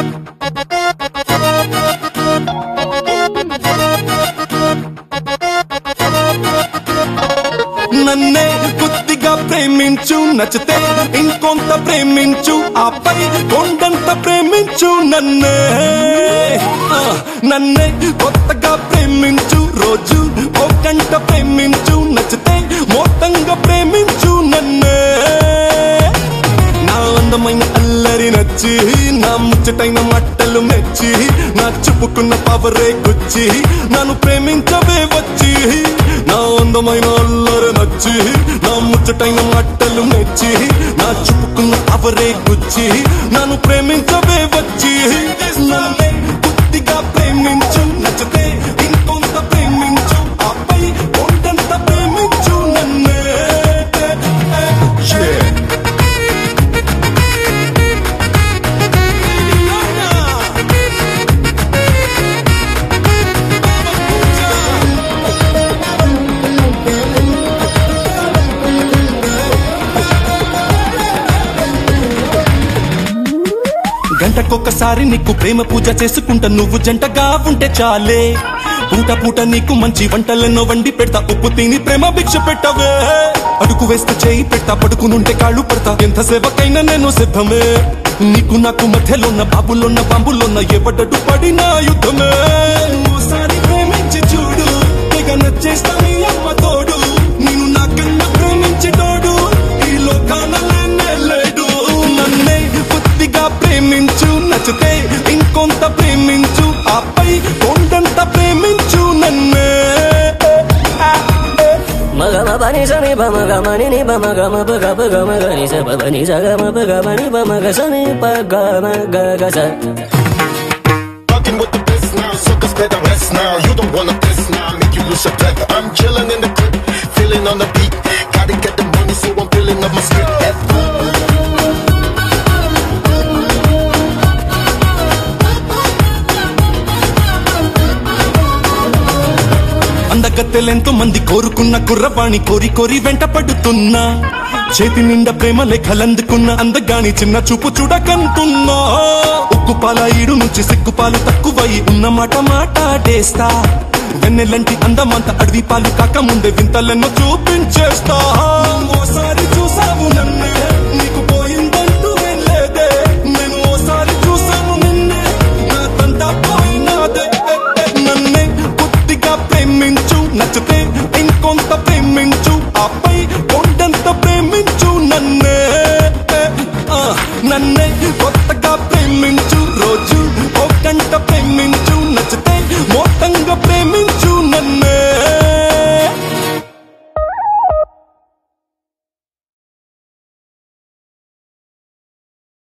నన్నే కొద్దిగా ప్రేమించు, నచ్చితే ఇంకొంత ప్రేమించు, ఆపై కొండంత ప్రేమించు. నన్నే కొత్తగా ప్రేమించు, రోజు ఓ గంట ప్రేమించు, నచ్చితే మొత్తంగా ప్రేమించు. నన్నే నా అందమైన అల్లరి నచ్చి, నా ముచ్చటైన మట్టలు మెచ్చి, నా చెప్పుకున్న పవరే గుచ్చి, నన్ను ప్రేమించవే వచ్చి. నా అందమైన అల్లరి నచ్చి, నా ముచ్చటైన మట్టలు మెచ్చి, నా చెప్పుకున్న పవరే గుచ్చి, నన్ను ప్రేమించవే వచ్చి. నన్నే కొద్దిగా ప్రేమించు, నచ్చితే ఇంకొంత ప్రేమించు, ఆపై కొండంత ప్రేమించు. నన్నే గంటకొక్కసారి నీకు ప్రేమ పూజ చేసుకుంటా, నువ్వు జంటగా ఉంటే చాలే. పూట పూట నీకు మంచి వంటలెన్నో వండి పెడతా, ఉప్పు తిని ప్రేమ భిక్ష పెట్టవే. అడుగు వేస్తే చేయి పెడతా, పడుకునుంటే కాళ్ళు పడతా, ఎంత సేవకైనా నేను సిద్ధమే. నీకు నాకు మధ్యలోన్న బాబులోన్న బాంబులోన్న ఎవడడు పడిన యుద్ధమే. ఓసారి ప్రేమించి చూడు, తెగ నచ్చేస్తా నీ అమ్మ తోడు, నేను నాకన్నా ప్రేమించేటోడు ఈ లోకాన లేనే లేడు. నన్నే కొద్దిగా ప్రేమించు, నచ్చితే ఇంకొంత ప్రేమించు, ఆపై కొండంత ప్రేమించు. నన్నే మగమ పని సని బమగమని ని బమగమ బగ గమగని స బని సగమ బగమని బమగ సని పగమ గగస. Fucking with the best now, suckers better rest now. You don't wanna test now, make you lose your breath. I'm chilling in the crib, feeling on the beat. Gotta get the money, so I'm filling up my script. అందగత్తెలెంతో మంది కోరుకున్న కుర్రవాణి కోరి కోరి వెంట పడుతున్నా, చేతి నిండా ప్రేమ లేఖలందుకున్న అందగాని చిన్న చూపు చూడకంటున్నా. ఉక్కుపాల ఈడు నుంచి సిక్కుపాలు తక్కువై ఉన్న మాట మాట్లాడేస్తా, వెన్నెలంటి అందమంత అడవి పాలు కాకముందే వింతలెన్నో చూపించేస్తా. ఓసారి చూసావు నన్నే, నీకు పోయిందంటూ లేదే, నేను ఓసారి చూసాను నిన్నే, నా తంతా పోయినాదే. నన్నే కొద్దిగా ప్రేమించు, నచ్చితే ఇంకొంత ప్రేమించు, ఆపై కొండంత ప్రేమించు. నన్నే నన్నే కొత్తగా ప్రేమించు, రోజు ఓ గంట ప్రేమించు, నచ్చితే మొత్తంగా ప్రేమించు.